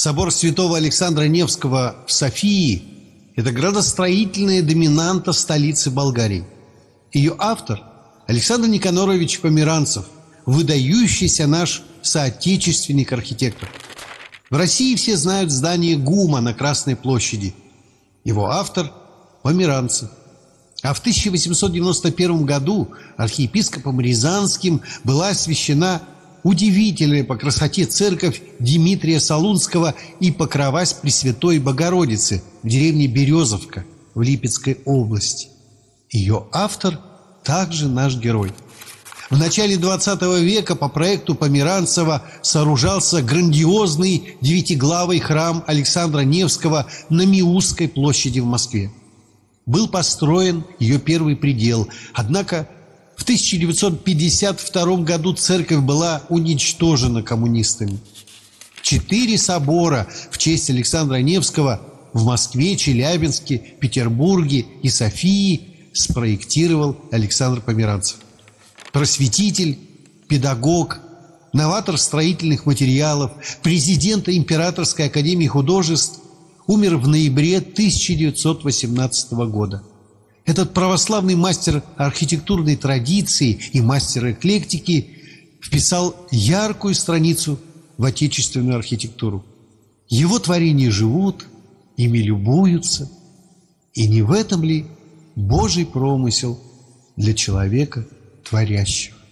Собор святого Александра Невского в Софии – это градостроительная доминанта столицы Болгарии. Ее автор – Александр Никанорович Померанцев, выдающийся наш соотечественник-архитектор. В России все знают здание ГУМа на Красной площади. Его автор – Померанцев. А в 1891 году архиепископом Рязанским была освящена удивительная по красоте церковь Дмитрия Солунского и Покровась Пресвятой Богородицы в деревне Березовка в Липецкой области. Ее автор также наш герой. В начале XX века по проекту Померанцева сооружался грандиозный девятиглавый храм Александра Невского на Миусской площади в Москве. Был построен ее первый предел, однако в 1952 году церковь была уничтожена коммунистами. 4 собора в честь Александра Невского в Москве, Челябинске, Петербурге и Софии спроектировал Александр Померанцев. Просветитель, педагог, новатор строительных материалов, президент Императорской академии художеств, умер в ноябре 1918 года. Этот православный мастер архитектурной традиции и мастер эклектики вписал яркую страницу в отечественную архитектуру. Его творения живут, ими любуются. И не в этом ли Божий промысел для человека творящего?